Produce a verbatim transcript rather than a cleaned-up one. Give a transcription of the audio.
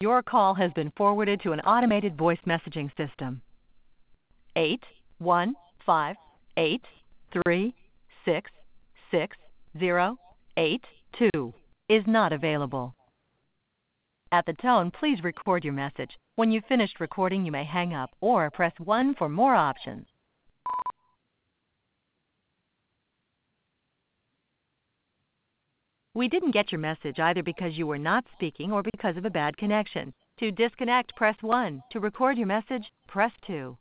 Your call has been forwarded to an automated voice messaging system. Eight one five eight three six six zero eight two is not available. At the tone, please record your message. When you've finished recording, you may hang up or press one for more options. We didn't get your message either because you were not speaking or because of a bad connection. To disconnect, press one. To record your message, press two.